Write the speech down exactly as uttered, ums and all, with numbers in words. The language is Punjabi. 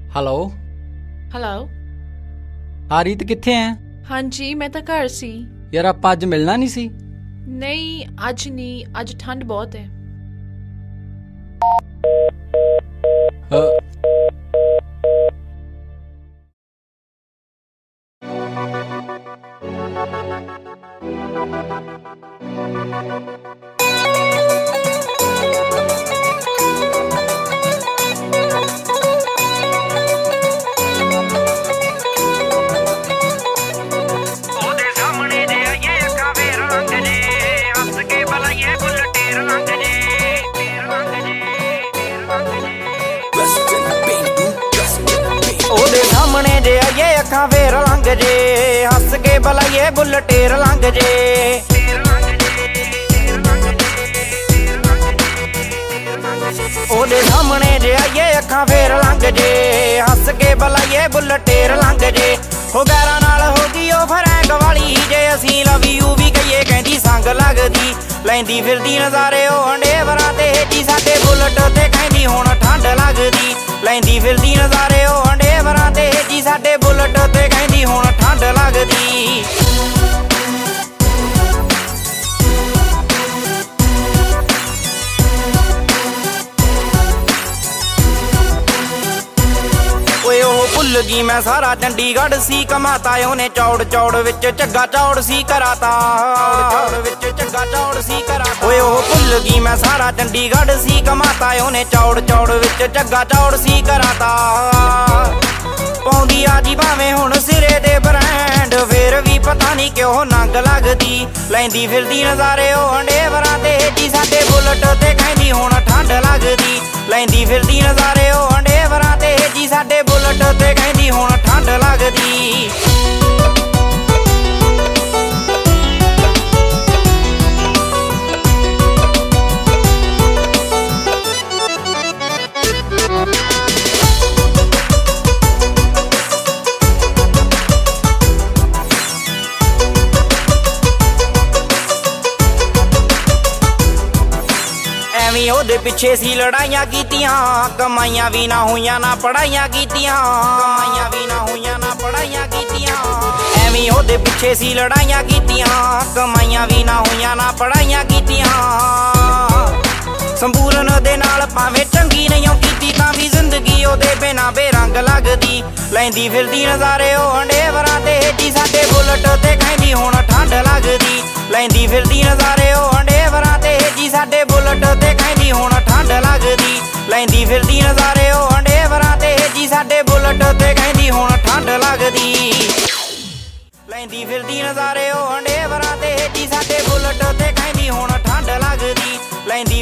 ਹੈਲੋ ਹੈਲੋ ਹਾਂ ਰੀਤ ਕਿੱਥੇ ਐ? ਹਾਂਜੀ ਮੈਂ ਤਾਂ ਘਰ ਸੀ। ਯਾਰ ਆਪਾਂ ਅੱਜ ਮਿਲਣਾ ਨਹੀਂ ਸੀ? ਨਹੀਂ ਅੱਜ ਨਹੀਂ, ਅੱਜ ਠੰਡ ਬਹੁਤ ਹੈ। ਅ- ਉਹਦੇ ਸਾਹਮਣੇ ਜੇ ਆਈਏ ਅੱਖਾਂ ਫੇਰ ਲੰਘ ਜੇ, ਹੱਸ ਕੇ ਬੁਲਾਈਏ ਬੁੱਲ ਟੇਰ ਲੰਘ ਜੇ, ਟੇਰ ਲੰਘ ਜੇ, ਟੇਰ ਲੰਘ ਜੇ। ਉਹਦੇ ਸਾਹਮਣੇ ਜੇ ਆਈਏ ਅੱਖਾਂ ਫੇਰ ਲੰਘ ਜੇ, ਹੱਸ ਕੇ ਬੁਲਾਈਏ ਬੁੱਲ ਟੇਰ ਲੰਘ ਜੇ, ਟੇਰ ਲੰਘ ਜੇ, ਟੇਰ ਲੰਘ ਜੇ, ਟੇਰ ਲੰਘ ਜੇ। ਉਹਦੇ ਸਾਹਮਣੇ ਜੇ ਆਈਏ ਅੱਖਾਂ ਫੇਰ ਲੰਘ ਜੇ, ਹੱਸ ਕੇ ਬੁਲਾਈਏ ਬੁੱਲ ਟੇਰ ਲੰਘ ਜੇ। ਹੋ ਗੈਰਾਂ ਨਾਲ ਹੋ ਗਈ ਉਹ ਫਰੈਂਕ ਵਾਲੀ, ਜੇ ਅਸੀਂ ਲਵ ਯੂ ਵੀ ਕਹੀਏ ਕਹਿੰਦੀ ਸੰਗ ਲੱਗਦੀ। ਲੈਂਦੀ ਫਿਰਦੀ ਨਜ਼ਾਰੇ ਉਹ ਹੰਡੇਵਰਾਂ ਤੇ ਜੀ, ਸਾਡੇ ਬੁਲਟ ਤੇ ਕਹਿੰਦੀ ਹੁਣ ਠੰਡ ਲੱਗਦੀ। ਲੈਂਦੀ ਫਿਰਦੀ ਨਜ਼ਾਰੇ ਉਹ ਹੰਡੇਵਰਾਂ ਤੇ ਜੀ, ਸਾਡੇ ਬੁਲਟ ਤੇ ਕਹਿੰਦੀ ਹੁਣ ਠੰਡ ਲੱਗਦੀ। ਓਏ ਉਹ ਭੁੱਲ ਗਈ ਮੈਂ ਸਾਰਾ ਚੰਡੀਗੜ੍ਹ ਸੀ ਕਮਾਤਾ, ਉਹਨੇ ਚੌੜ ਚੌੜ ਵਿੱਚ ਝੱਗਾ ਚੌੜ ਸੀ ਕਰਾਤਾ, ਚੌੜ ਚੌੜ ਵਿੱਚ ਝੱਗਾ ਚੌੜ ਸੀ ਕਰਾਤਾ। ਓਏ ਉਹ ਭੁੱਲ ਗਈ ਮੈਂ ਸਾਰਾ ਚੰਡੀਗੜ੍ਹ ਸੀ ਕਮਾਤਾ, ਉਹਨੇ ਚੌੜ ਚੌੜ ਵਿੱਚ ਝੱਗਾ ਚੌੜ ਸੀ ਕਰਾਤਾ। ਪਾਉਂਦੀ ਆ ਜੀ ਭਾਵੇਂ ਹੁਣ ਸਿਰੇ ਦੇ ਬ੍ਰਾਂਡ, ਫੇਰ ਵੀ ਪਤਾ ਨਹੀਂ ਕਿਉਂ ਨੰਗ ਲੱਗਦੀ। ਲੈਂਦੀ ਫਿਰਦੀ ਨਜ਼ਾਰੇ ਉਹ ਹੰਡੇਵਰਾਂ ਤੇ ਜੀ, ਸਾਡੇ ਬੁਲਟ ਤੇ ਕਹਿੰਦੀ ਹੁਣ ਠੰਡ ਲੱਗਦੀ। ਲੈਂਦੀ ਫਿਰਦੀ ਨਜ਼ਾਰੇ ਉਹ ਹੰਡੇਵਰਾਂ ਤੇ ਜੀ, ਸਾਡੇ ਬੁਲਟ ਤੇ ਕਹਿੰਦੀ ਹੁਣ ਠੰਡ ਲੱਗਦੀ। ਐਵੇਂ ਉਹਦੇ ਪਿੱਛੇ ਸੀ ਲੜਾਈਆਂ ਕੀਤੀਆਂ, ਕਮਾਈਆਂ ਵੀ ਨਾ ਹੋਈਆਂ ਨਾ ਪੜਾਈਆਂ ਕੀਤੀਆਂ, ਕਮਾਈਆਂ ਵੀ ਨਾ ਹੋਈਆਂ ਨਾ ਪੜਾਈਆਂ ਕੀਤੀਆਂ। ਐਵੇਂ ਉਹਦੇ ਪਿੱਛੇ ਸੀ ਲੜਾਈਆਂ ਕੀਤੀਆਂ, ਕਮਾਈਆਂ ਵੀ ਨਾ ਹੋਈਆਂ ਨਾ ਪੜਾਈਆਂ ਕੀਤੀਆਂ। ਸੰਪੂਰਨ ਦੇ ਨਾਲ ਭਾਵੇਂ ਚੰਗੀ ਨਹੀਂ ਕੀਤੀ, ਤਾਂ ਵੀ ਜ਼ਿੰਦਗੀ ਉਹਦੇ ਬਿਨਾਂ ਬੇਰੰਗ ਲੱਗਦੀ। ਲੈਂਦੀ ਫਿਰਦੀ ਨਜ਼ਾਰੇ ਉਹ ਹੰਡੇਵਰਾਂ ਤੇ ਜੀ, ਸਾਡੇ ਬੁਲਟ ਤੇ ਕਹਿੰਦੀ ਹੁਣ ਠੰਡ ਲੱਗਦੀ। ਲੈਂਦੀ ਫਿਰਦੀ ਨਜ਼ਾਰੇ ਉਹ ਹੰਡੇਵਰਾਂ ਤੇ ਜੀ, ਸਾਡੇ ਬੁਲਟ ਤੇ ਕਹਿੰਦੀ ਹੁਣ ਠੰਡ ਲੱਗਦੀ। ਲੈਂਦੀ ਫਿਰਦੀ ਨਜ਼ਾਰੇ ਉਹ ਹੰਡੇਵਰਾਂ ਤੇ ਜੀ, ਸਾਡੇ ਬੁਲਟ ਤੇ ਕਹਿੰਦੀ ਹੁਣ ਠੰਡ ਲੱਗਦੀ। ਲੈਂਦੀ ਫਿਰਦੀ ਨਜ਼ਾਰੇ ਉਹ ਹੰਡੇਵਰਾਂ ਤੇ ਜੀ, ਸਾਡੇ ਬੁਲਟ ਤੇ ਕਹਿੰਦੀ ਹੁਣ ਠੰਡ ਲੱਗਦੀ। ਲੈਂਦੀ